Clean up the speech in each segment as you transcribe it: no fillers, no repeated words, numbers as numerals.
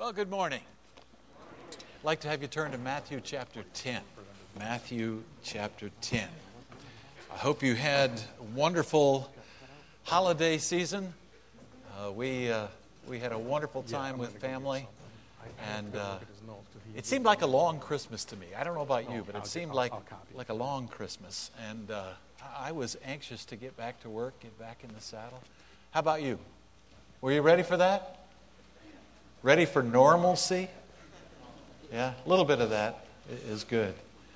Well, good morning. I'd like to have you turn to Matthew chapter 10. Matthew chapter 10. I hope you had a wonderful holiday season. We had a wonderful time with family, and it seemed like a long Christmas to me. I don't know about you, but it seemed like a long Christmas, and I was anxious to get back to work, get back in the saddle. How about you? Were you ready for that? Ready for normalcy? Yeah, a little bit of that is good.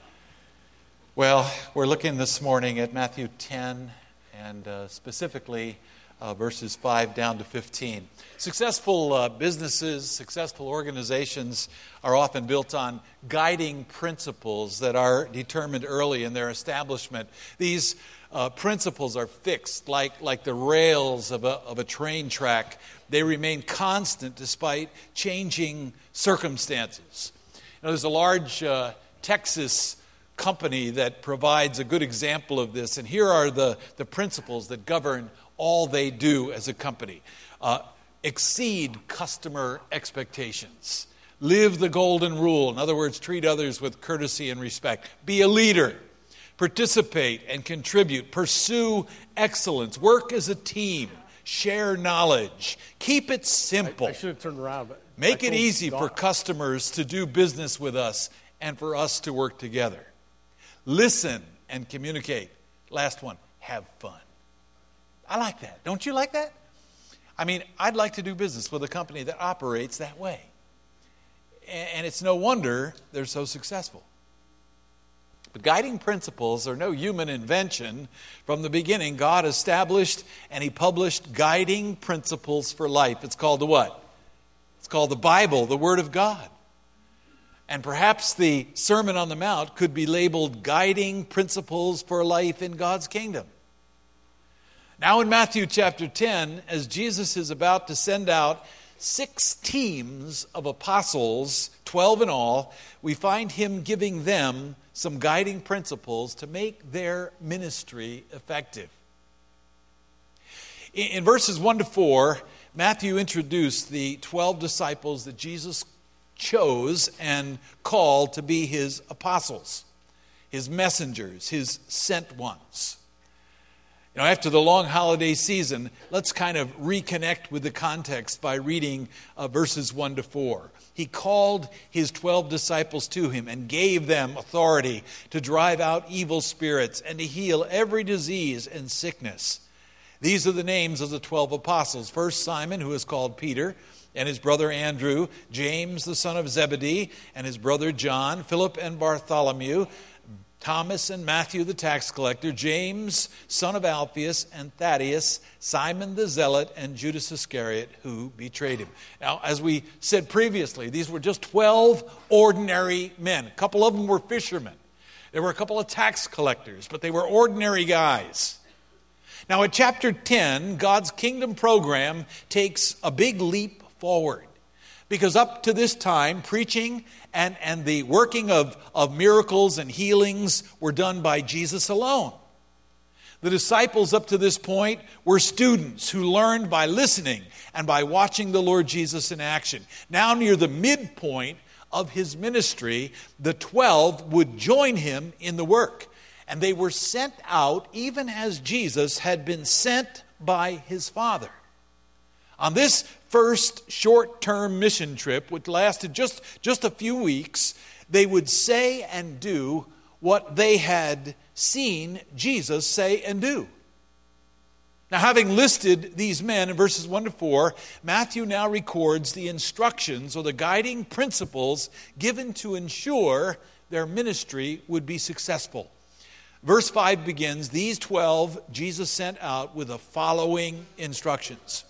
Well, we're looking this morning at Matthew 10 and specifically verses 5 down to 15. Successful businesses, successful organizations are often built on guiding principles that are determined early in their establishment. These principles are fixed like the rails of a train track. They remain constant despite changing circumstances. There's a large Texas company that provides a good example of this, and here are the principles that govern all they do as a company. Exceed customer expectations. Live the golden rule. In other words, treat others with courtesy and respect. Be a leader. Participate and contribute. Pursue excellence. Work as a team. Share knowledge. Keep it simple. I should have turned around. But make it easy for customers to do business with us and for us to work together. Listen and communicate. Last one, have fun. I like that. Don't you like that? I mean, I'd like to do business with a company that operates that way. And it's no wonder they're so successful. But guiding principles are no human invention. From the beginning, God established and He published guiding principles for life. It's called the what? It's called the Bible, the Word of God. And perhaps the Sermon on the Mount could be labeled guiding principles for life in God's kingdom. Now in Matthew chapter 10, as Jesus is about to send out 6 teams of apostles, 12 in all, we find Him giving them some guiding principles to make their ministry effective. In verses 1 to 4, Matthew introduced the 12 disciples that Jesus chose and called to be His apostles, His messengers, His sent ones. After the long holiday season, let's kind of reconnect with the context by reading verses 1 to 4. He called His 12 disciples to Him and gave them authority to drive out evil spirits and to heal every disease and sickness. These are the names of the 12 apostles. First, Simon, who is called Peter, and his brother Andrew, James, the son of Zebedee, and his brother John, Philip and Bartholomew, Thomas and Matthew the tax collector, James, son of Alphaeus, and Thaddeus, Simon the zealot, and Judas Iscariot, who betrayed Him. Now, as we said previously, these were just 12 ordinary men. A couple of them were fishermen. There were a couple of tax collectors, but they were ordinary guys. Now, at chapter 10, God's kingdom program takes a big leap forward. Because up to this time, preaching and the working of miracles and healings were done by Jesus alone. The disciples up to this point were students who learned by listening and by watching the Lord Jesus in action. Now near the midpoint of His ministry, the 12 would join Him in the work. And they were sent out even as Jesus had been sent by His Father. On this first short-term mission trip, which lasted just a few weeks, they would say and do what they had seen Jesus say and do. Now, having listed these men in verses 1 to 4, Matthew now records the instructions or the guiding principles given to ensure their ministry would be successful. Verse 5 begins, "These 12 Jesus sent out with the following instructions."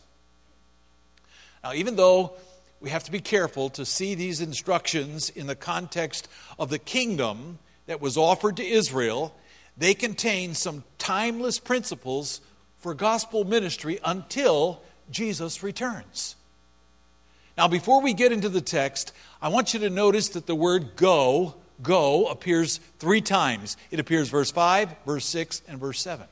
Now, even though we have to be careful to see these instructions in the context of the kingdom that was offered to Israel, they contain some timeless principles for gospel ministry until Jesus returns. Now, before we get into the text, I want you to notice that the word go appears 3 times. It appears verse 5, verse 6, and verse 7.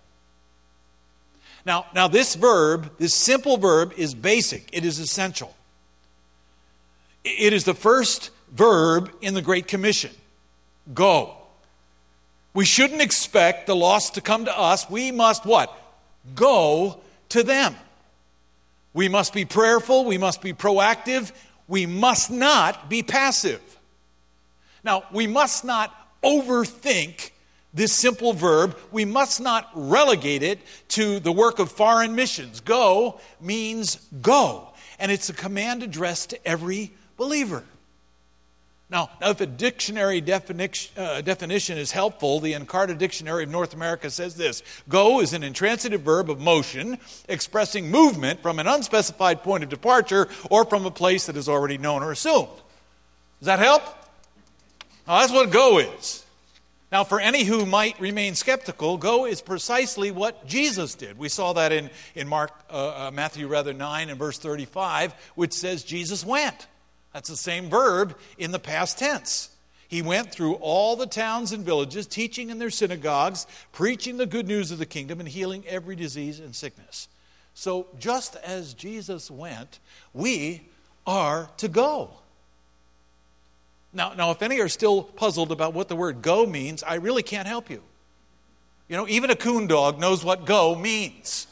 Now this verb, this simple verb, is basic. It is essential. It is the first verb in the Great Commission. Go. We shouldn't expect the lost to come to us. We must what? Go to them. We must be prayerful. We must be proactive. We must not be passive. Now, we must not overthink this simple verb. We must not relegate it to the work of foreign missions. Go means go. And it's a command addressed to every believer. Now, if a dictionary definition is helpful, the Encarta Dictionary of North America says this: go is an intransitive verb of motion, expressing movement from an unspecified point of departure or from a place that is already known or assumed. Does that help? Now, that's what go is. Now, for any who might remain skeptical, go is precisely what Jesus did. We saw that in Matthew 9 and verse 35, which says Jesus went. That's the same verb in the past tense. He went through all the towns and villages, teaching in their synagogues, preaching the good news of the kingdom, and healing every disease and sickness. So just as Jesus went, we are to go. Now, if any are still puzzled about what the word go means, I really can't help you. You know, even a coon dog knows what go means.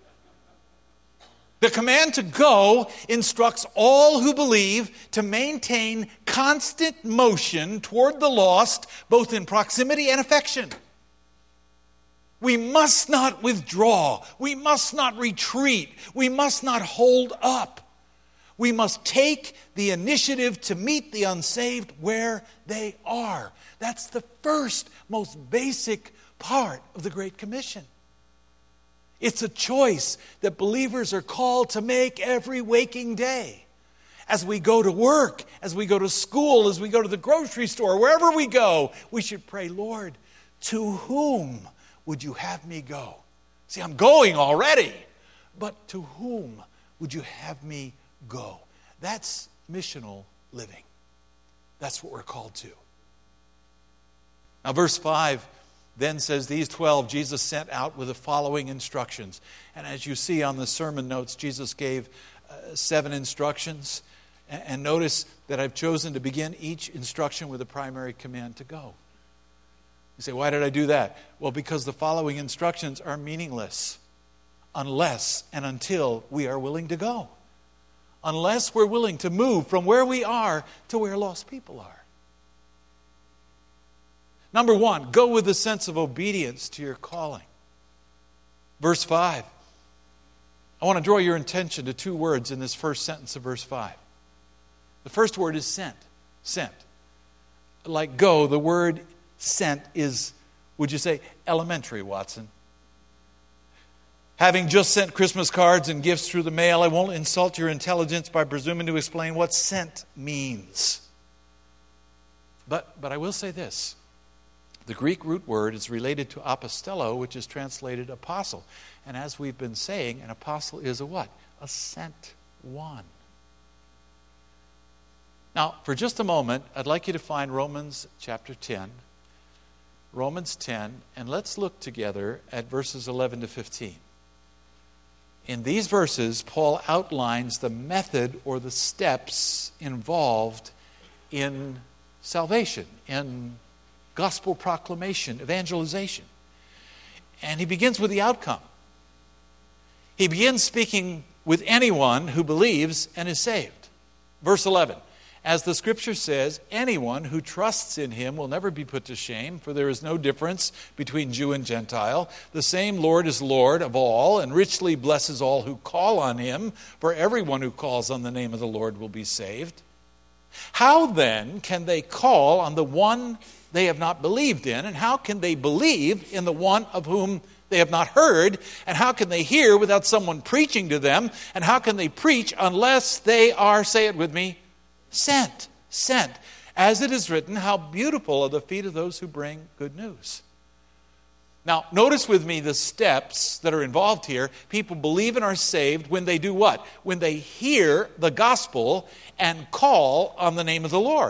The command to go instructs all who believe to maintain constant motion toward the lost, both in proximity and affection. We must not withdraw. We must not retreat. We must not hold up. We must take the initiative to meet the unsaved where they are. That's the first, most basic part of the Great Commission. It's a choice that believers are called to make every waking day. As we go to work, as we go to school, as we go to the grocery store, wherever we go, we should pray, Lord, to whom would you have me go? See, I'm going already, but to whom would you have me go? That's missional living. That's what we're called to. Now, verse 5 then says, these 12 Jesus sent out with the following instructions. And as you see on the sermon notes, Jesus gave 7 instructions. And notice that I've chosen to begin each instruction with a primary command to go. You say, why did I do that? Well, because the following instructions are meaningless unless and until we are willing to go. Unless we're willing to move from where we are to where lost people are. Number 1, go with a sense of obedience to your calling. Verse 5. I want to draw your attention to 2 words in this first sentence of verse 5. The first word is sent. Sent. Like go, the word sent is, would you say, elementary, Watson? Having just sent Christmas cards and gifts through the mail, I won't insult your intelligence by presuming to explain what sent means. But I will say this. The Greek root word is related to apostello, which is translated apostle. And as we've been saying, an apostle is a what? A sent one. Now, for just a moment, I'd like you to find Romans chapter 10. Romans 10, and let's look together at verses 11 to 15. In these verses, Paul outlines the method or the steps involved in salvation, in gospel proclamation, evangelization. And he begins with the outcome. He begins speaking with anyone who believes and is saved. Verse 11, as the scripture says, anyone who trusts in him will never be put to shame, for there is no difference between Jew and Gentile. The same Lord is Lord of all, and richly blesses all who call on him, for everyone who calls on the name of the Lord will be saved. How then can they call on the one they have not believed in? And how can they believe in the one of whom they have not heard? And how can they hear without someone preaching to them? And how can they preach unless they are, say it with me, sent? Sent. As it is written, how beautiful are the feet of those who bring good news. Now, notice with me the steps that are involved here. People believe and are saved when they do what? When they hear the gospel and call on the name of the Lord.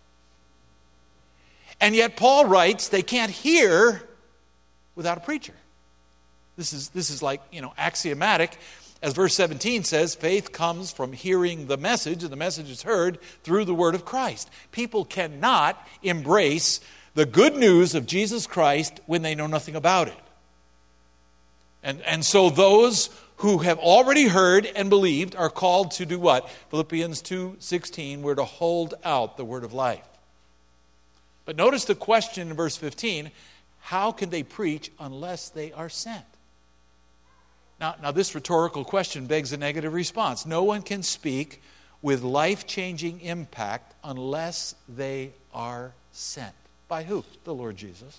And yet Paul writes they can't hear without a preacher. This is like, axiomatic. As verse 17 says, faith comes from hearing the message, and the message is heard through the word of Christ. People cannot embrace the good news of Jesus Christ when they know nothing about it. And so those who have already heard and believed are called to do what? Philippians 2:16, we're to hold out the word of life. But notice the question in verse 15, how can they preach unless they are sent? Now this rhetorical question begs a negative response. No one can speak with life-changing impact unless they are sent. By who? The Lord Jesus.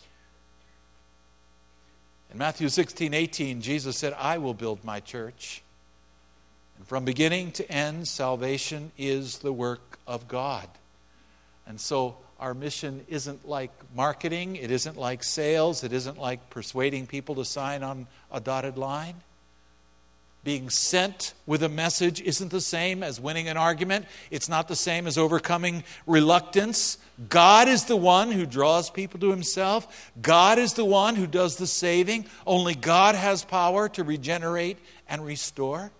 In Matthew 16:18, Jesus said, I will build my church. And from beginning to end, salvation is the work of God. And so our mission isn't like marketing. It isn't like sales. It isn't like persuading people to sign on a dotted line. Being sent with a message isn't the same as winning an argument. It's not the same as overcoming reluctance. God is the one who draws people to himself. God is the one who does the saving. Only God has power to regenerate and restore.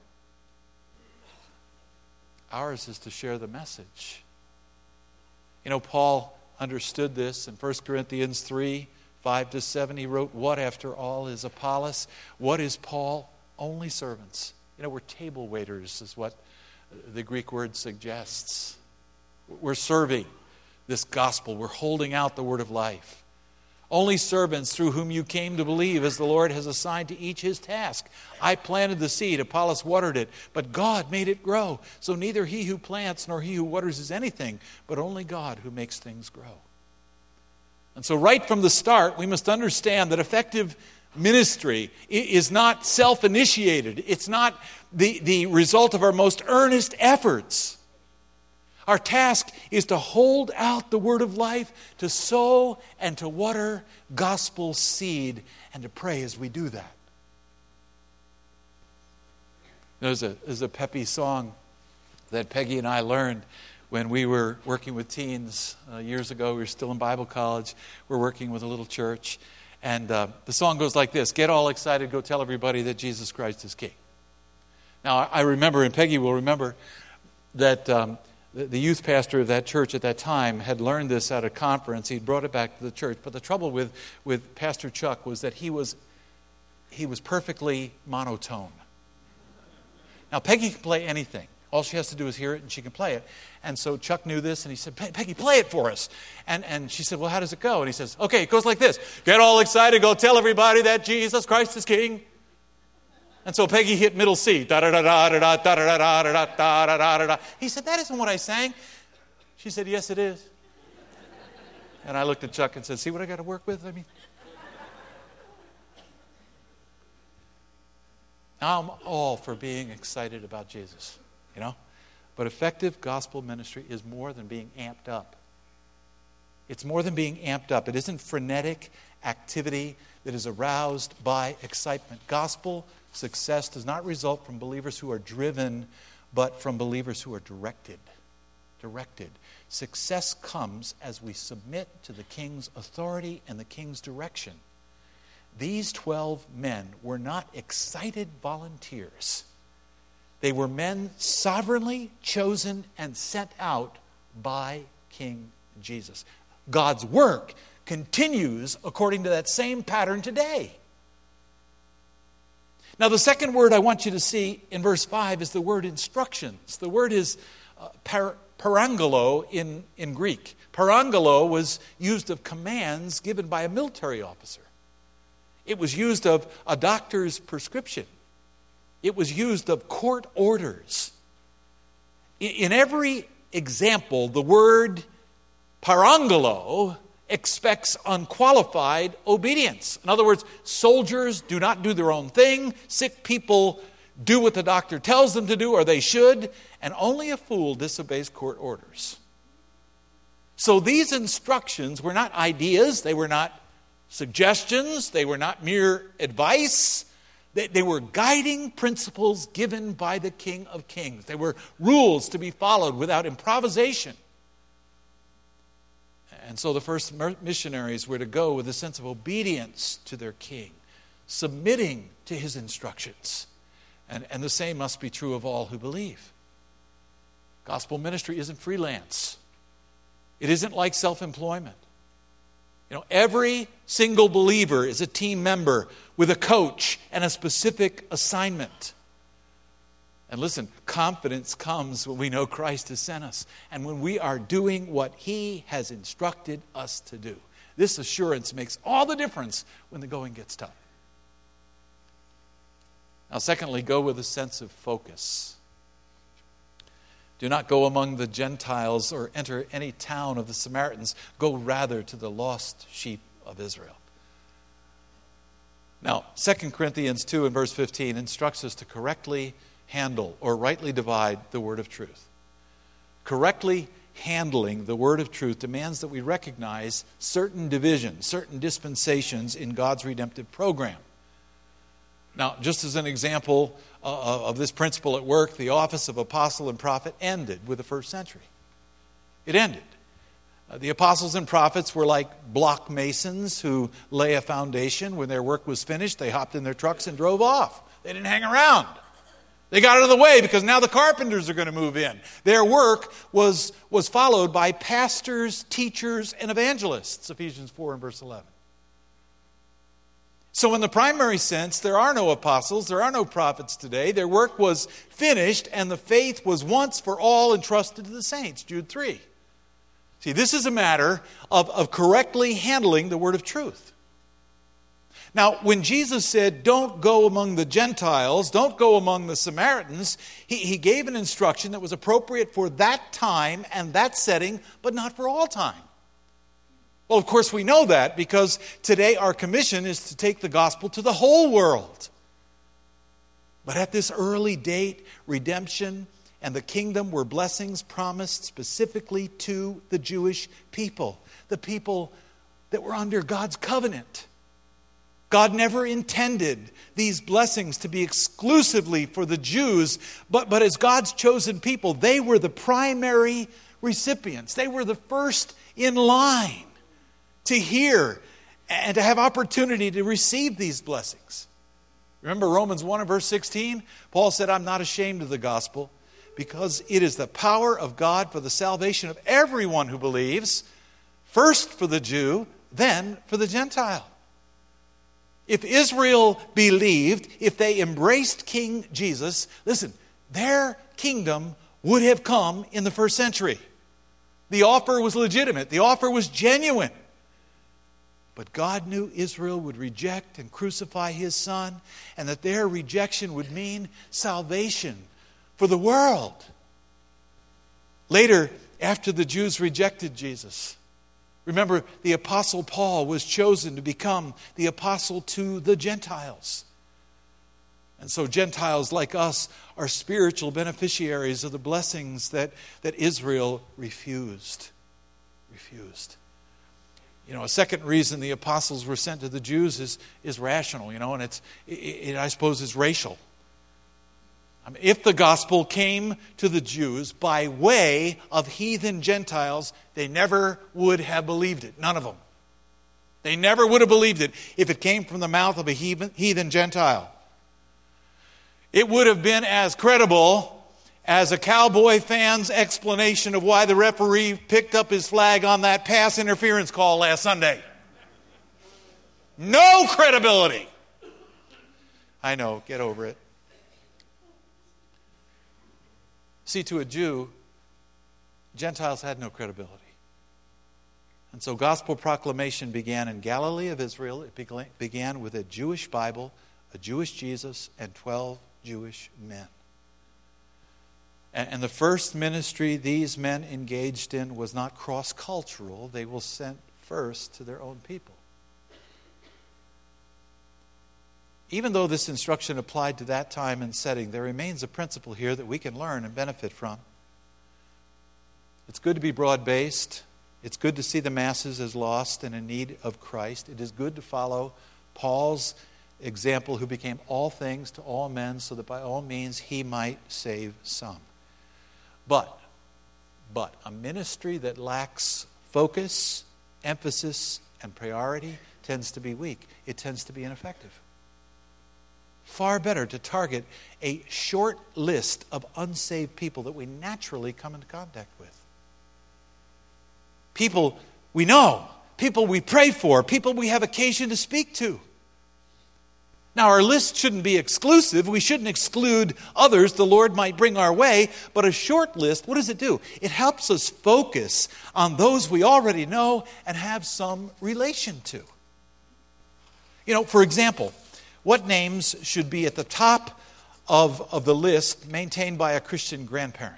Ours is to share the message. You know, Paul understood this in 1 Corinthians 3:5-7. He wrote, what after all is Apollos? What is Paul? Only servants. You know, we're table waiters is what the Greek word suggests. We're serving this gospel. We're holding out the word of life. Only servants through whom you came to believe, as the Lord has assigned to each his task. I planted the seed, Apollos watered it, but God made it grow. So neither he who plants nor he who waters is anything, but only God who makes things grow. And so right from the start, we must understand that effective ministry is not self-initiated. It's not the result of our most earnest efforts. Our task is to hold out the word of life, to sow and to water gospel seed, and to pray as we do that. There's a peppy song that Peggy and I learned when we were working with teens years ago. We were still in Bible college. We're working with a little church. And the song goes like this: get all excited, go tell everybody that Jesus Christ is King. Now, I remember, and Peggy will remember, that the youth pastor of that church at that time had learned this at a conference. He'd brought it back to the church. But the trouble with Pastor Chuck was that he was perfectly monotone. Now, Peggy can play anything. All she has to do is hear it, and she can play it. And so Chuck knew this, and he said, Peggy, play it for us. And she said, well, how does it go? And he says, okay, it goes like this. Get all excited, go tell everybody that Jesus Christ is King. And so Peggy hit middle C. Da-da-da-da-da-da-da-da-da-da-da-da-da-da. He said, that isn't what I sang. She said, yes, it is. And I looked at Chuck and said, see what I got to work with? I'm all for being excited about Jesus. You know, but effective gospel ministry is more than being amped up. It's more than being amped up. It isn't frenetic activity that is aroused by excitement. Gospel success does not result from believers who are driven, but from believers who are directed. Success comes as we submit to the King's authority and the King's direction. These 12 men were not excited volunteers. They were men sovereignly chosen and sent out by King Jesus. God's work continues according to that same pattern today. Now, the second word I want you to see in verse 5 is the word instructions. The word is parangelo in Greek. Parangelo was used of commands given by a military officer. It was used of a doctor's prescription. It was used of court orders. In every example, the word parangelo expects unqualified obedience. In other words, soldiers do not do their own thing. Sick people do what the doctor tells them to do, or they should. And only a fool disobeys court orders. So these instructions were not ideas. They were not suggestions. They were not mere advice. They were guiding principles given by the King of Kings. They were rules to be followed without improvisation. And so the first missionaries were to go with a sense of obedience to their king, submitting to his instructions. And the same must be true of all who believe. Gospel ministry isn't freelance. It isn't like self-employment. Every single believer is a team member with a coach and a specific assignment. And listen, confidence comes when we know Christ has sent us and when we are doing what He has instructed us to do. This assurance makes all the difference when the going gets tough. Now, secondly, go with a sense of focus. Do not go among the Gentiles or enter any town of the Samaritans. Go rather to the lost sheep of Israel. Now, 2 Corinthians 2 and verse 15 instructs us to correctly handle or rightly divide the word of truth. Correctly handling the word of truth demands that we recognize certain divisions, certain dispensations in God's redemptive program. Now, just as an example of this principle at work, the office of apostle and prophet ended with the first century. It ended. The apostles and prophets were like block masons who lay a foundation. When their work was finished, they hopped in their trucks and drove off. They didn't hang around. They got out of the way because now the carpenters are going to move in. Their work was followed by pastors, teachers, and evangelists, Ephesians 4 and verse 11. So in the primary sense, there are no apostles, there are no prophets today. Their work was finished and the faith was once for all entrusted to the saints, Jude 3. See, this is a matter of correctly handling the word of truth. Now, when Jesus said, don't go among the Gentiles, don't go among the Samaritans, he gave an instruction that was appropriate for that time and that setting, but not for all time. Well, of course, we know that because today our commission is to take the gospel to the whole world. But at this early date, redemption and the kingdom were blessings promised specifically to the Jewish people, the people that were under God's covenant. God never intended these blessings to be exclusively for the Jews, but as God's chosen people, they were the primary recipients. They were the first in line to hear and to have opportunity to receive these blessings. Remember Romans 1 and verse 16? Paul said, I'm not ashamed of the gospel because it is the power of God for the salvation of everyone who believes, first for the Jew, then for the Gentile. If Israel believed, if they embraced King Jesus, listen, their kingdom would have come in the first century. The offer was legitimate. The offer was genuine. But God knew Israel would reject and crucify His Son, and that their rejection would mean salvation for the world. Later, after the Jews rejected Jesus, remember the Apostle Paul was chosen to become the apostle to the Gentiles. And so Gentiles like us are spiritual beneficiaries of the blessings that Israel refused. A second reason the apostles were sent to the Jews is rational, and it I suppose is racial. I mean, if the gospel came to the Jews by way of heathen Gentiles, they never would have believed it. None of them. They never would have believed it if it came from the mouth of a heathen Gentile. It would have been as credible as a Cowboy fan's explanation of why the referee picked up his flag on that pass interference call last Sunday. No credibility. I know, get over it. See, to a Jew, Gentiles had no credibility. And so gospel proclamation began in Galilee of Israel. It began with a Jewish Bible, a Jewish Jesus, and 12 Jewish men. And the first ministry these men engaged in was not cross-cultural. They were sent first to their own people. Even though this instruction applied to that time and setting, there remains a principle here that we can learn and benefit from. It's good to be broad-based. It's good to see the masses as lost and in need of Christ. It is good to follow Paul's example, who became all things to all men, so that by all means he might save some. But a ministry that lacks focus, emphasis, and priority tends to be weak. It tends to be ineffective. far better to target a short list of unsaved people that we naturally come into contact with. People we know, people we pray for, people we have occasion to speak to. Now, our list shouldn't be exclusive. We shouldn't exclude others the Lord might bring our way. But a short list, what does it do? It helps us focus on those we already know and have some relation to. For example, what names should be at the top of the list maintained by a Christian grandparent?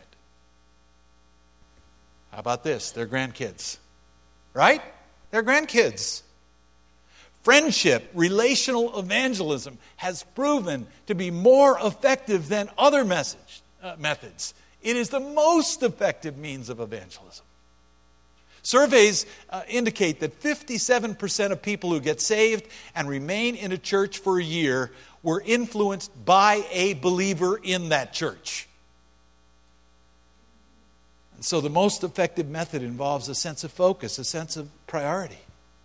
How about this? Their grandkids. Right? Their grandkids. Friendship, relational evangelism has proven to be more effective than other methods. It is the most effective means of evangelism. Surveys indicate that 57% of people who get saved and remain in a church for a year were influenced by a believer in that church. And so the most effective method involves a sense of focus, a sense of priority.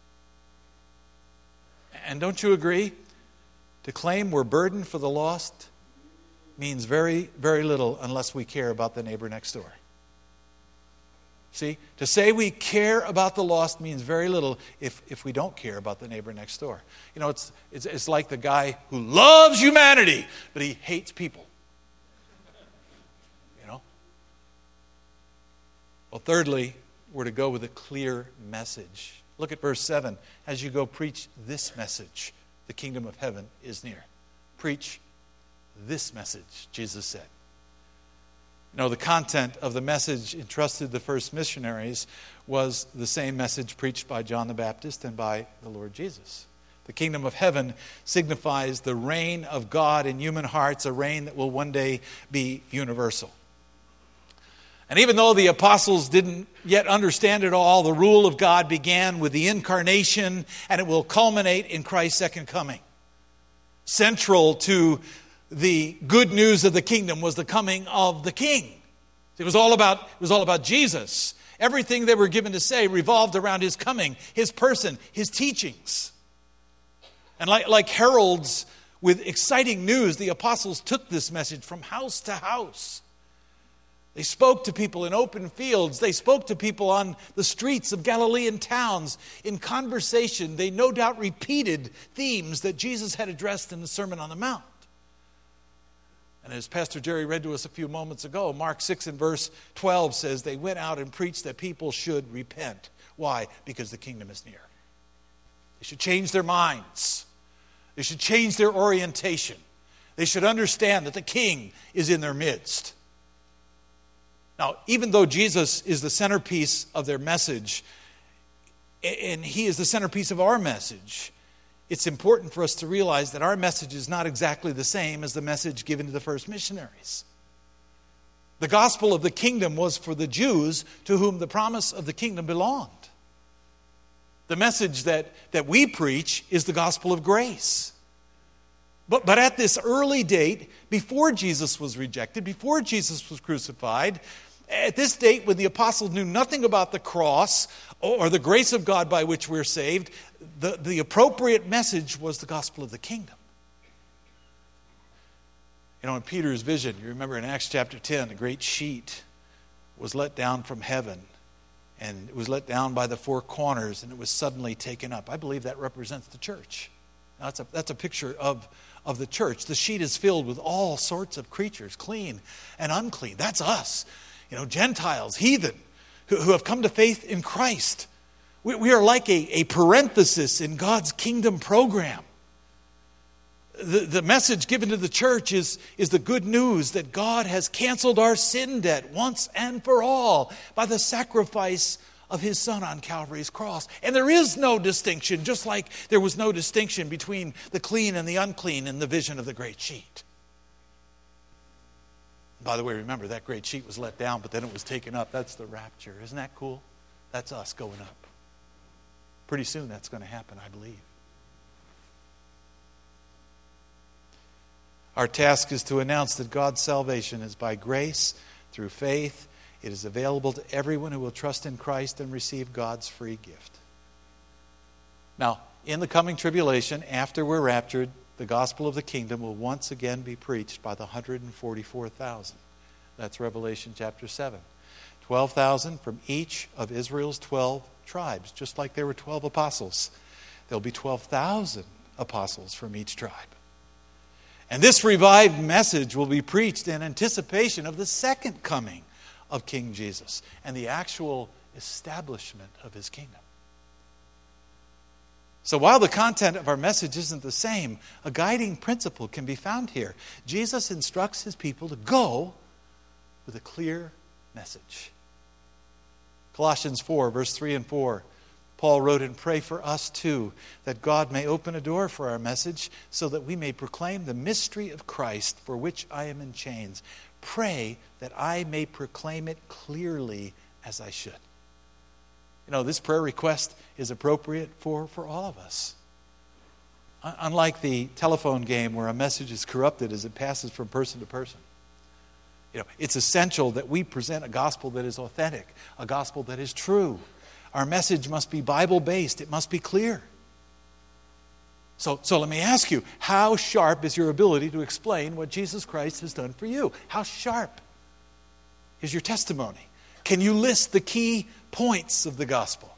And don't you agree? To claim we're burdened for the lost means very, very little unless we care about the neighbor next door. See, to say we care about the lost means very little if we don't care about the neighbor next door. It's like the guy who loves humanity, but he hates people. Well, thirdly, we're to go with a clear message. Look at verse 7. As you go, preach this message. The kingdom of heaven is near. Preach this message, Jesus said. The content of the message entrusted to the first missionaries was the same message preached by John the Baptist and by the Lord Jesus. The kingdom of heaven signifies the reign of God in human hearts, a reign that will one day be universal. And even though the apostles didn't yet understand it all, the rule of God began with the incarnation, and it will culminate in Christ's second coming. Central to the good news of the kingdom was the coming of the King. It was all about Jesus. Everything they were given to say revolved around his coming, his person, his teachings. And like heralds with exciting news, the apostles took this message from house to house. They spoke to people in open fields. They spoke to people on the streets of Galilean towns. In conversation, they no doubt repeated themes that Jesus had addressed in the Sermon on the Mount. And as Pastor Jerry read to us a few moments ago, Mark 6 and verse 12 says they went out and preached that people should repent. Why? Because the kingdom is near. They should change their minds. They should change their orientation. They should understand that the King is in their midst. Now, even though Jesus is the centerpiece of their message, and he is the centerpiece of our message, it's important for us to realize that our message is not exactly the same as the message given to the first missionaries. The gospel of the kingdom was for the Jews to whom the promise of the kingdom belonged. The message that we preach is the gospel of grace. But at this early date, before Jesus was rejected, before Jesus was crucified, at this date when the apostles knew nothing about the cross or the grace of God by which we're saved, the appropriate message was the gospel of the kingdom. In Peter's vision, you remember in Acts chapter 10, a great sheet was let down from heaven, and it was let down by the four corners, and it was suddenly taken up. I believe that represents the church. Now, that's a picture of the church. The sheet is filled with all sorts of creatures, clean and unclean. That's us. Gentiles, heathen, who have come to faith in Christ. We are like a parenthesis in God's kingdom program. The message given to the church is the good news that God has canceled our sin debt once and for all by the sacrifice of his Son on Calvary's cross. And there is no distinction, just like there was no distinction between the clean and the unclean in the vision of the great sheet. By the way, remember, that great sheet was let down, but then it was taken up. That's the rapture. Isn't that cool? That's us going up. Pretty soon that's going to happen, I believe. Our task is to announce that God's salvation is by grace, through faith. It is available to everyone who will trust in Christ and receive God's free gift. Now, in the coming tribulation, after we're raptured, the gospel of the kingdom will once again be preached by the 144,000. That's Revelation chapter 7. 12,000 from each of Israel's 12 tribes, just like there were 12 apostles. There'll be 12,000 apostles from each tribe. And this revived message will be preached in anticipation of the second coming of King Jesus and the actual establishment of his kingdom. So while the content of our message isn't the same, a guiding principle can be found here. Jesus instructs his people to go with a clear message. Colossians 4, verse 3 and 4, Paul wrote, "And pray for us too, that God may open a door for our message, so that we may proclaim the mystery of Christ, for which I am in chains. Pray that I may proclaim it clearly as I should." You know, this prayer request is appropriate for all of us. Unlike the telephone game where a message is corrupted as it passes from person to person. You know, it's essential that we present a gospel that is authentic, a gospel that is true. Our message must be Bible-based. It must be clear. So let me ask you, how sharp is your ability to explain what Jesus Christ has done for you? How sharp is your testimony? Can you list the key points of the gospel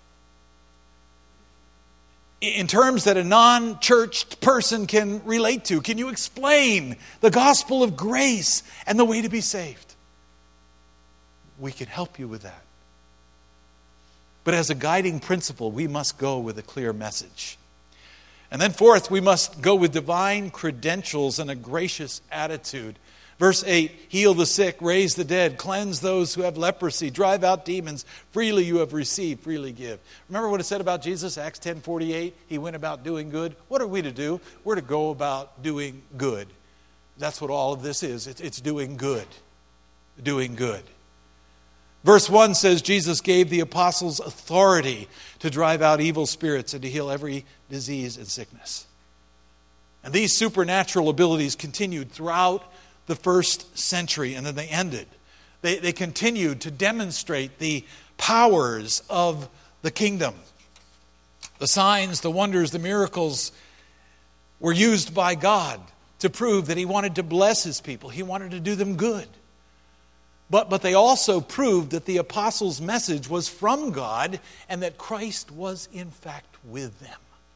in terms that a non-churched person can relate to? Can you explain the gospel of grace and the way to be saved? We can help you with that. But as a guiding principle, we must go with a clear message. And then fourth, we must go with divine credentials and a gracious attitude. Verse 8, heal the sick, raise the dead, cleanse those who have leprosy, drive out demons. Freely you have received, freely give. Remember what it said about Jesus, Acts 10:48? He went about doing good. What are we to do? We're to go about doing good. That's what all of this is. It's doing good. Doing good. Verse 1 says Jesus gave the apostles authority to drive out evil spirits and to heal every disease and sickness. And these supernatural abilities continued throughout the first century, and then they ended. They continued to demonstrate the powers of the kingdom. The signs, the wonders, the miracles were used by God to prove that he wanted to bless his people. He wanted to do them good. But they also proved that the apostles' message was from God and that Christ was in fact with them.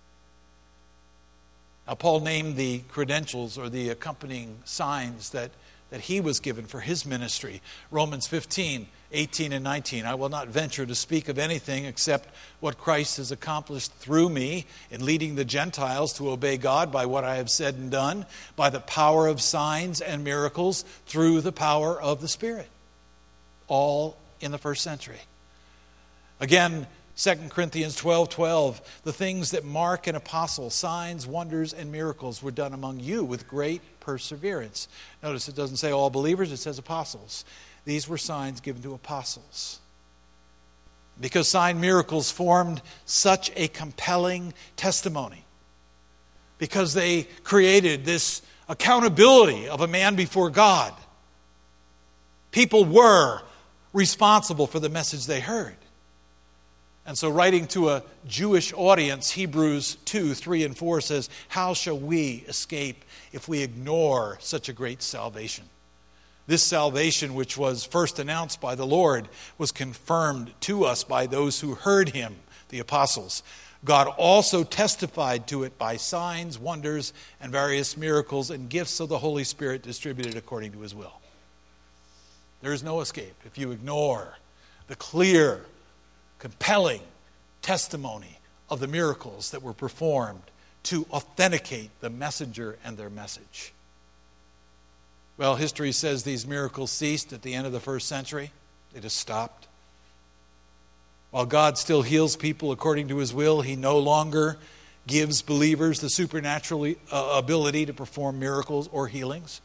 Now, Paul named the credentials or the accompanying signs that he was given for his ministry. Romans 15, 18 and 19. I will not venture to speak of anything except what Christ has accomplished through me in leading the Gentiles to obey God by what I have said and done, by the power of signs and miracles, through the power of the Spirit. All in the first century. Again, 2 Corinthians 12:12, the things that mark an apostle, signs, wonders, and miracles were done among you with great perseverance. Notice it doesn't say all believers, it says apostles. These were signs given to apostles. Because sign miracles formed such a compelling testimony. Because they created this accountability of a man before God. People were responsible for the message they heard. And so writing to a Jewish audience, Hebrews 2, 3 and 4 says, how shall we escape if we ignore such a great salvation? This salvation, which was first announced by the Lord, was confirmed to us by those who heard him, the apostles. God also testified to it by signs, wonders, and various miracles and gifts of the Holy Spirit distributed according to his will. There is no escape if you ignore the clear, compelling testimony of the miracles that were performed to authenticate the messenger and their message. Well, history says these miracles ceased at the end of the first century. They just stopped. While God still heals people according to his will, he no longer gives believers the supernatural ability to perform miracles or healings.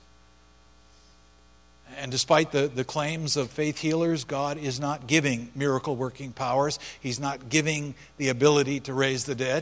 And despite the claims of faith healers, God is not giving miracle-working powers. He's not giving the ability to raise the dead.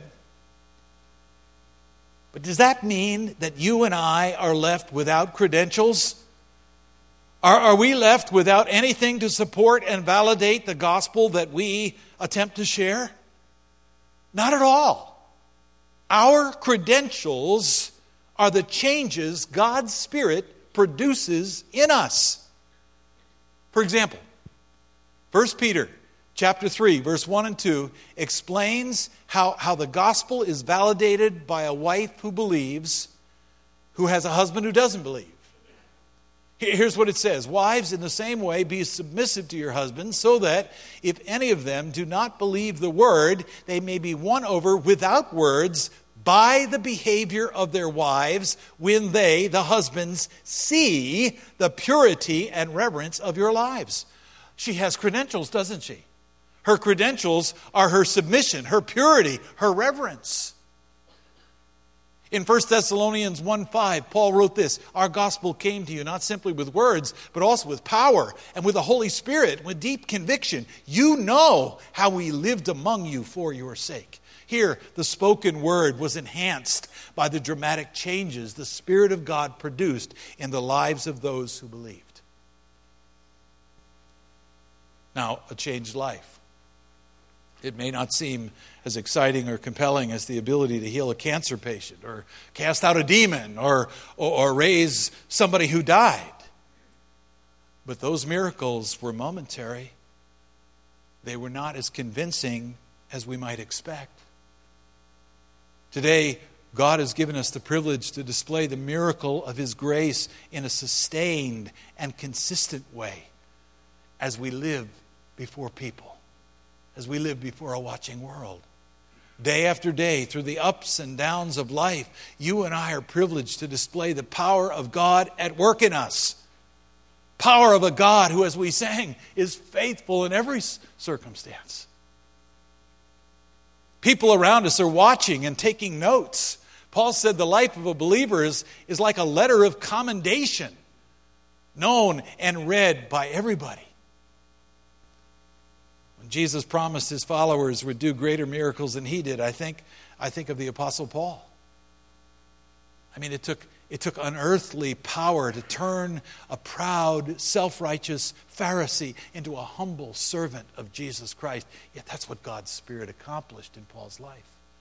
But does that mean that you and I are left without credentials? Are we left without anything to support and validate the gospel that we attempt to share? Not at all. Our credentials are the changes God's Spirit produces in us. For example, 1 Peter chapter 3, verse 1 and 2 explains how the gospel is validated by a wife who believes, who has a husband who doesn't believe. Here's what it says. Wives, in the same way, be submissive to your husbands, so that if any of them do not believe the word, they may be won over without words by the behavior of their wives when they, the husbands, see the purity and reverence of your lives. She has credentials, doesn't she? Her credentials are her submission, her purity, her reverence. In 1 Thessalonians 1:5, Paul wrote this, our gospel came to you not simply with words, but also with power and with the Holy Spirit, with deep conviction. You know how we lived among you for your sake. Here, the spoken word was enhanced by the dramatic changes the Spirit of God produced in the lives of those who believed. Now, a changed life. It may not seem as exciting or compelling as the ability to heal a cancer patient or cast out a demon or raise somebody who died. But those miracles were momentary. They were not as convincing as we might expect. Today, God has given us the privilege to display the miracle of His grace in a sustained and consistent way as we live before people. As we live before a watching world. Day after day, through the ups and downs of life, you and I are privileged to display the power of God at work in us. Power of a God who, as we sang, is faithful in every circumstance. People around us are watching and taking notes. Paul said the life of a believer is like a letter of commendation, known and read by everybody. Jesus promised His followers would do greater miracles than He did. I think of the Apostle Paul. I mean, it took unearthly power to turn a proud, self-righteous Pharisee into a humble servant of Jesus Christ. Yet that's what God's Spirit accomplished in Paul's life.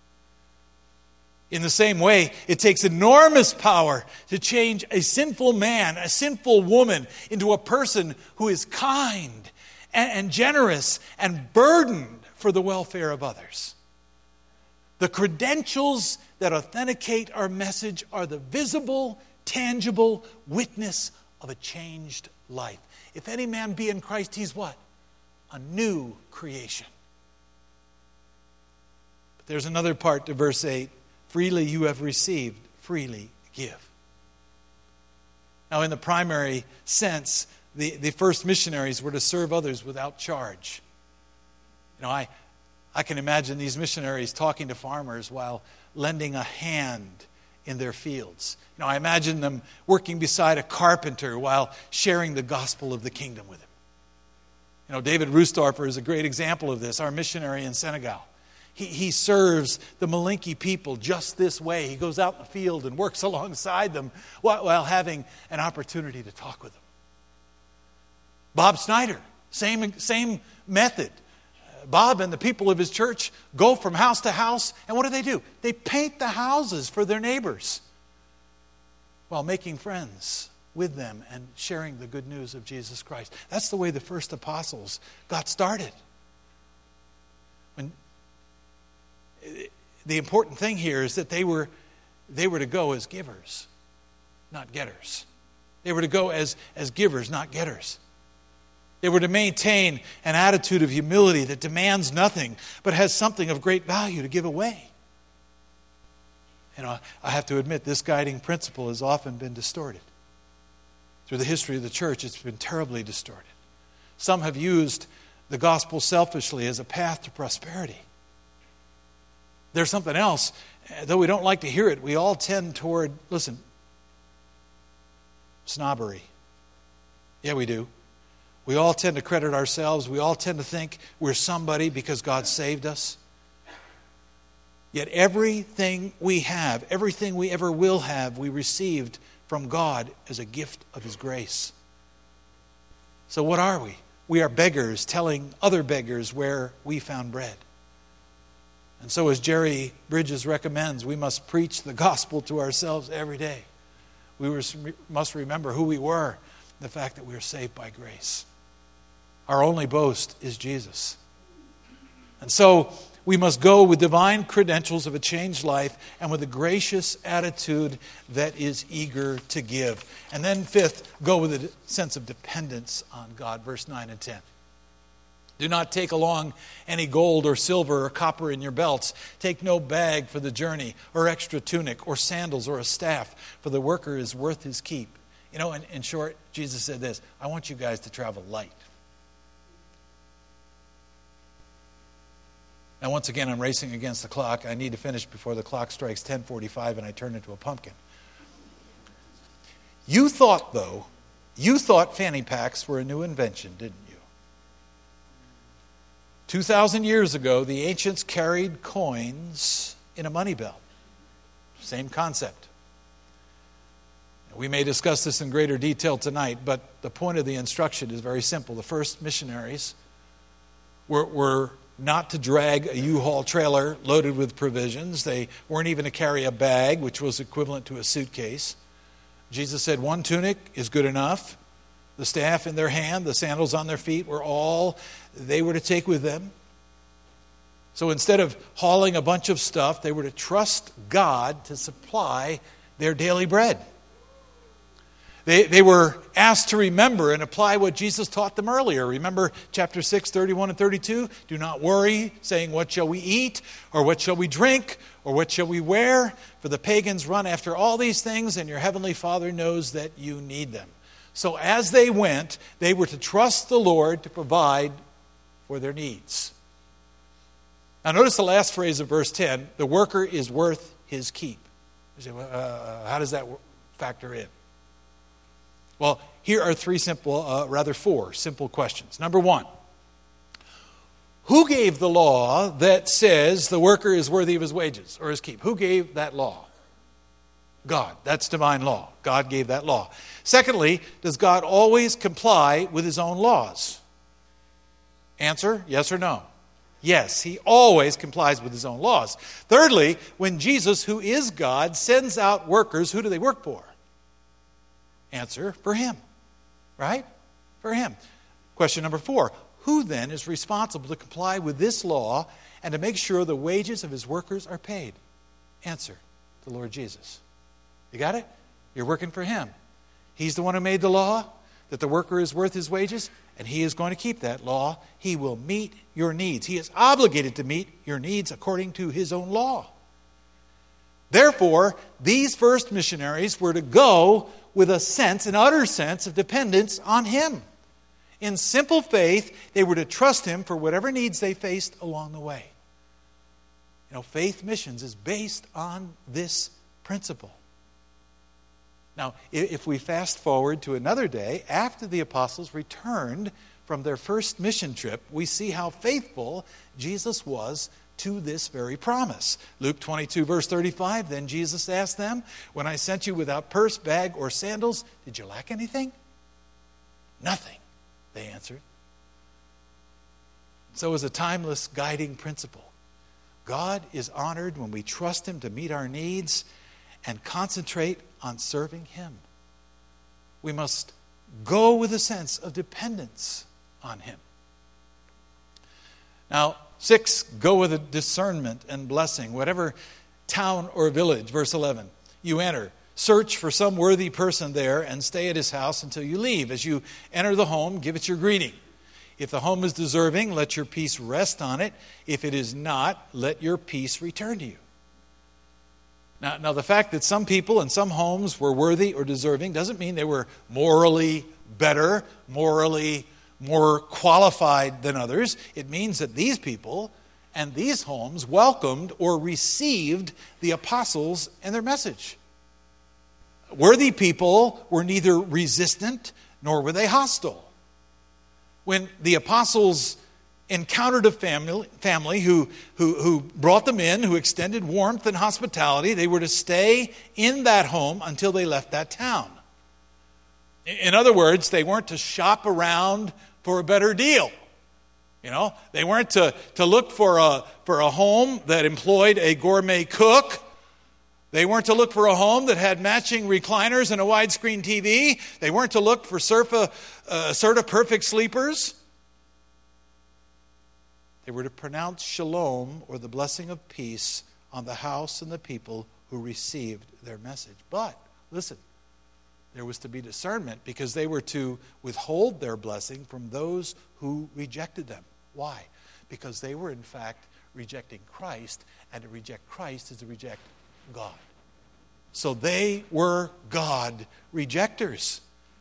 In the same way, it takes enormous power to change a sinful man, a sinful woman, into a person who is kind and generous and burdened for the welfare of others. The credentials that authenticate our message are the visible, tangible witness of a changed life. If any man be in Christ, he's what? A new creation. But there's another part to verse 8. Freely you have received, freely give. Now, in the primary sense, the first missionaries were to serve others without charge. You know, I can imagine these missionaries talking to farmers while lending a hand in their fields. You know, I imagine them working beside a carpenter while sharing the gospel of the kingdom with him. You know, David Roostorfer is a great example of this, our missionary in Senegal. He serves the Malinke people just this way. He goes out in the field and works alongside them while having an opportunity to talk with them. Bob Snyder, same method. Bob and the people of his church go from house to house, and what do? They paint the houses for their neighbors while making friends with them and sharing the good news of Jesus Christ. That's the way the first apostles got started. The important thing here is that they were to go as givers, not getters. They were to go as givers, not getters. They were to maintain an attitude of humility that demands nothing, but has something of great value to give away. You know, I have to admit, this guiding principle has often been distorted. Through the history of the church, it's been terribly distorted. Some have used the gospel selfishly as a path to prosperity. There's something else, though we don't like to hear it, we all tend toward, snobbery. Yeah, we do. We all tend to credit ourselves. We all tend to think we're somebody because God saved us. Yet everything we have, everything we ever will have, we received from God as a gift of His grace. So what are we? We are beggars telling other beggars where we found bread. And so as Jerry Bridges recommends, we must preach the gospel to ourselves every day. We must remember who we were, the fact that we are saved by grace. Our only boast is Jesus. And so we must go with divine credentials of a changed life and with a gracious attitude that is eager to give. And then fifth, go with a sense of dependence on God. Verse 9 and 10. Do not take along any gold or silver or copper in your belts. Take no bag for the journey, or extra tunic, or sandals, or a staff, for the worker is worth his keep. You know, in short, Jesus said this: I want you guys to travel light. Now, once again, I'm racing against the clock. I need to finish before the clock strikes 10:45 and I turn into a pumpkin. You thought fanny packs were a new invention, didn't you? 2,000 years ago, the ancients carried coins in a money belt. Same concept. We may discuss this in greater detail tonight, but the point of the instruction is very simple. The first missionaries were not to drag a U-Haul trailer loaded with provisions. They weren't even to carry a bag, which was equivalent to a suitcase. Jesus said one tunic is good enough. The staff in their hand, the sandals on their feet were all they were to take with them. So instead of hauling a bunch of stuff, they were to trust God to supply their daily bread. They were asked to remember and apply what Jesus taught them earlier. Remember chapter 6, 31 and 32? Do not worry, saying, what shall we eat? Or what shall we drink? Or what shall we wear? For the pagans run after all these things, and your heavenly Father knows that you need them. So as they went, they were to trust the Lord to provide for their needs. Now notice the last phrase of verse 10, the worker is worth his keep. You say, how does that factor in? Well, here are four simple questions. Number one, who gave the law that says the worker is worthy of his wages or his keep? Who gave that law? God. That's divine law. God gave that law. Secondly, does God always comply with his own laws? Answer, yes or no? Yes, he always complies with his own laws. Thirdly, when Jesus, who is God, sends out workers, who do they work for? Answer, for him. Right? For him. Question number 4, who then is responsible to comply with this law and to make sure the wages of his workers are paid? Answer, the Lord Jesus. You got it? You're working for him. He's the one who made the law, that the worker is worth his wages, and he is going to keep that law. He will meet your needs. He is obligated to meet your needs according to his own law. Therefore, these first missionaries were to go with an utter sense of dependence on him. In simple faith, they were to trust him for whatever needs they faced along the way. You know, faith missions is based on this principle. Now, if we fast forward to another day, after the apostles returned from their first mission trip, we see how faithful Jesus was to this very promise. Luke 22, verse 35, then Jesus asked them, when I sent you without purse, bag, or sandals, did you lack anything? Nothing, they answered. So as a timeless guiding principle, God is honored when we trust him to meet our needs and concentrate on serving him. We must go with a sense of dependence on him. Now, 6, go with a discernment and blessing. Whatever town or village, verse 11, you enter. Search for some worthy person there and stay at his house until you leave. As you enter the home, give it your greeting. If the home is deserving, let your peace rest on it. If it is not, let your peace return to you. Now, the fact that some people in some homes were worthy or deserving doesn't mean they were morally better, morally more qualified than others. It means that these people and these homes welcomed or received the apostles and their message. Worthy people were neither resistant nor were they hostile. When the apostles encountered a family who brought them in, who extended warmth and hospitality, they were to stay in that home until they left that town. In other words, they weren't to shop around for a better deal. They weren't to look for a home that employed a gourmet cook. They weren't to look for a home that had matching recliners and a widescreen TV. They weren't to look for Serta perfect sleepers. They were to pronounce shalom, or the blessing of peace, on the house and the people who received their message. But, listen, there was to be discernment, because they were to withhold their blessing from those who rejected them. Why? Because they were, in fact, rejecting Christ, and to reject Christ is to reject God. So they were God rejectors.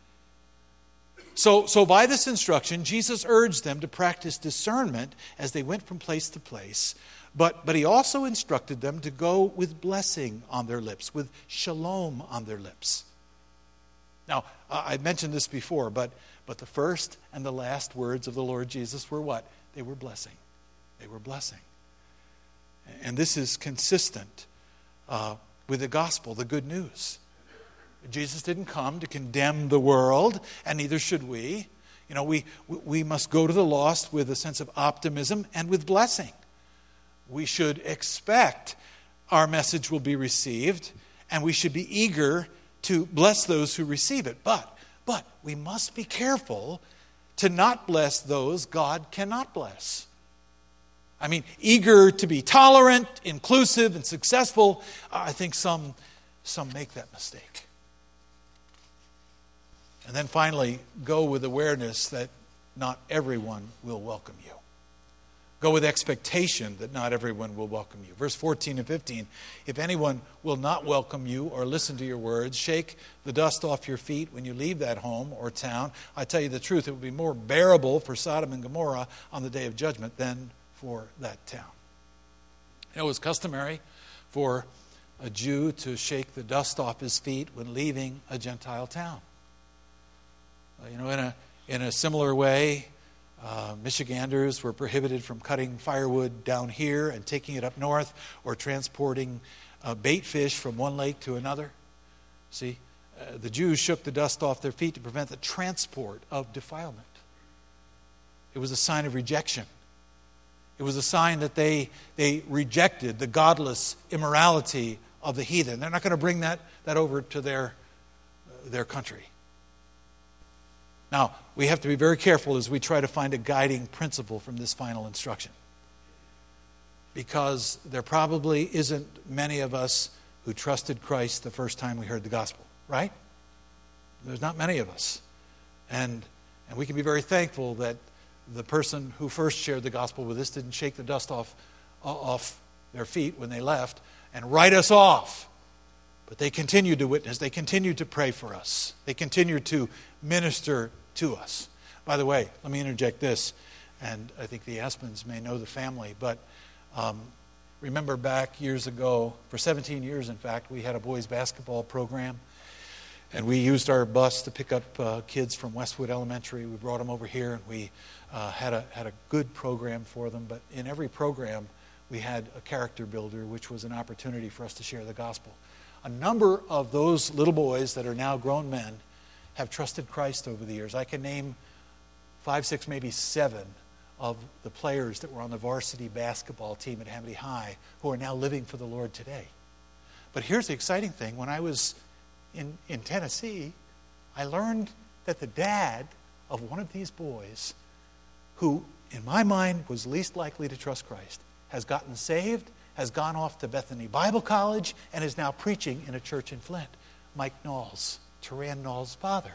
So by this instruction, Jesus urged them to practice discernment as they went from place to place. But he also instructed them to go with blessing on their lips, with shalom on their lips. Now, I mentioned this before, but the first and the last words of the Lord Jesus were what? They were blessing. They were blessing. And this is consistent with the gospel, the good news. Jesus didn't come to condemn the world, and neither should we. We must go to the lost with a sense of optimism and with blessing. We should expect our message will be received, and we should be eager to bless those who receive it. But we must be careful to not bless those God cannot bless. Eager to be tolerant, inclusive, and successful. I think some make that mistake. And then finally, go with awareness that not everyone will welcome you. Go with expectation that not everyone will welcome you. Verse 14 and 15, if anyone will not welcome you or listen to your words, shake the dust off your feet when you leave that home or town. I tell you the truth, it will be more bearable for Sodom and Gomorrah on the day of judgment than for that town. It was customary for a Jew to shake the dust off his feet when leaving a Gentile town. In a similar way, Michiganders were prohibited from cutting firewood down here and taking it up north, or transporting bait fish from one lake to another. See, the Jews shook the dust off their feet to prevent the transport of defilement. It was a sign of rejection. It was a sign that they rejected the godless immorality of the heathen. They're not going to bring that over to their country. Now, we have to be very careful as we try to find a guiding principle from this final instruction. Because there probably isn't many of us who trusted Christ the first time we heard the gospel, right? There's not many of us. And we can be very thankful that the person who first shared the gospel with us didn't shake the dust off their feet when they left and write us off. But they continued to witness. They continued to pray for us. They continued to minister to us. By the way, let me interject this, and I think the Aspens may know the family, but remember back years ago, for 17 years in fact, we had a boys basketball program, and we used our bus to pick up kids from Westwood Elementary. We brought them over here, and we had a good program for them, but in every program we had a character builder, which was an opportunity for us to share the gospel. A number of those little boys that are now grown men have trusted Christ over the years. I can name 5, 6, maybe 7 of the players that were on the varsity basketball team at Hamady High who are now living for the Lord today. But here's the exciting thing. When I was in Tennessee, I learned that the dad of one of these boys, who in my mind was least likely to trust Christ, has gotten saved, has gone off to Bethany Bible College, and is now preaching in a church in Flint. Mike Knowles, Turan Knowles' father.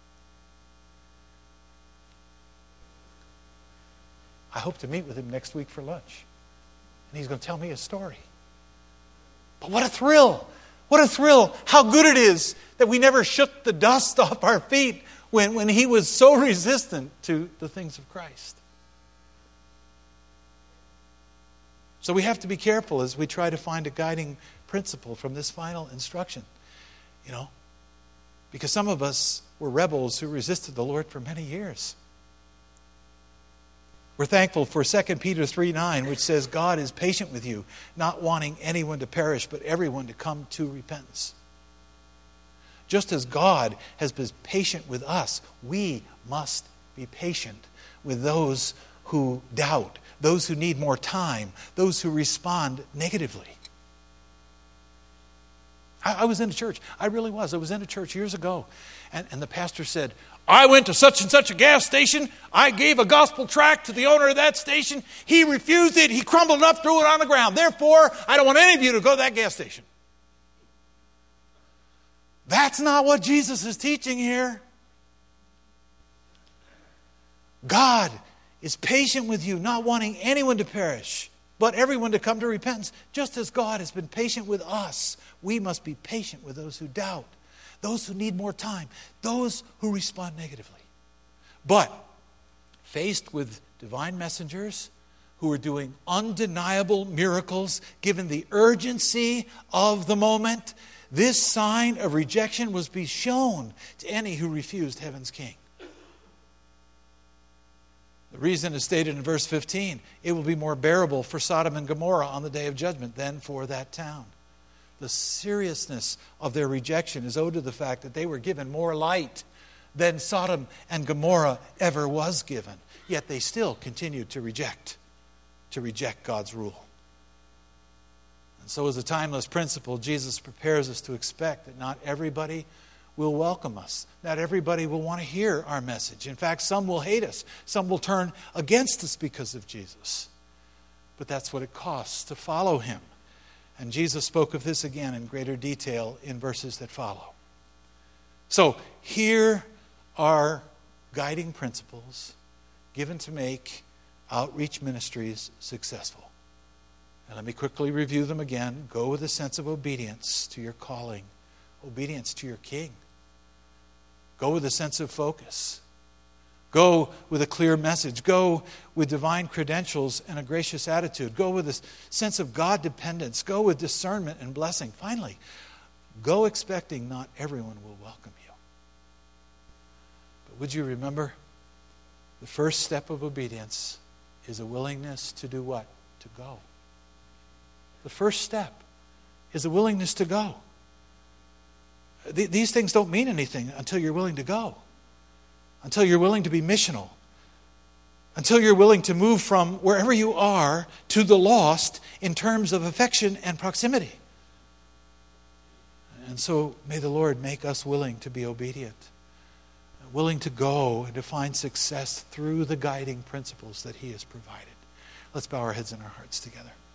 I hope to meet with him next week for lunch. And he's going to tell me his story. But what a thrill! What a thrill! How good it is that we never shook the dust off our feet when he was so resistant to the things of Christ. So we have to be careful as we try to find a guiding principle from this final instruction. Because some of us were rebels who resisted the Lord for many years. We're thankful for 2 Peter 3:9, which says, God is patient with you, not wanting anyone to perish, but everyone to come to repentance. Just as God has been patient with us, we must be patient with those who doubt, those who need more time, those who respond negatively. I was in a church. I really was. I was in a church years ago. And the pastor said, I went to such and such a gas station. I gave a gospel tract to the owner of that station. He refused it. He crumbled it up, threw it on the ground. Therefore, I don't want any of you to go to that gas station. That's not what Jesus is teaching here. God is patient with you, not wanting anyone to perish, but everyone to come to repentance. Just as God has been patient with us, we must be patient with those who doubt, those who need more time, those who respond negatively. But faced with divine messengers who are doing undeniable miracles, given the urgency of the moment, this sign of rejection was to be shown to any who refused heaven's King. The reason is stated in verse 15. It will be more bearable for Sodom and Gomorrah on the day of judgment than for that town. The seriousness of their rejection is owed to the fact that they were given more light than Sodom and Gomorrah ever was given. Yet they still continued to reject God's rule. And so as a timeless principle, Jesus prepares us to expect that not everybody will welcome us. Not everybody will want to hear our message. In fact, some will hate us. Some will turn against us because of Jesus. But that's what it costs to follow him. And Jesus spoke of this again in greater detail in verses that follow. So here are guiding principles given to make outreach ministries successful. And let me quickly review them again. Go with a sense of obedience to your calling, obedience to your King. Go with a sense of focus. Go with a clear message. Go with divine credentials and a gracious attitude. Go with a sense of God dependence. Go with discernment and blessing. Finally, go expecting not everyone will welcome you. But would you remember, the first step of obedience is a willingness to do what? To go. The first step is a willingness to go. These things don't mean anything until you're willing to go. Until you're willing to be missional. Until you're willing to move from wherever you are to the lost in terms of affection and proximity. And so may the Lord make us willing to be obedient. Willing to go and to find success through the guiding principles that he has provided. Let's bow our heads and our hearts together.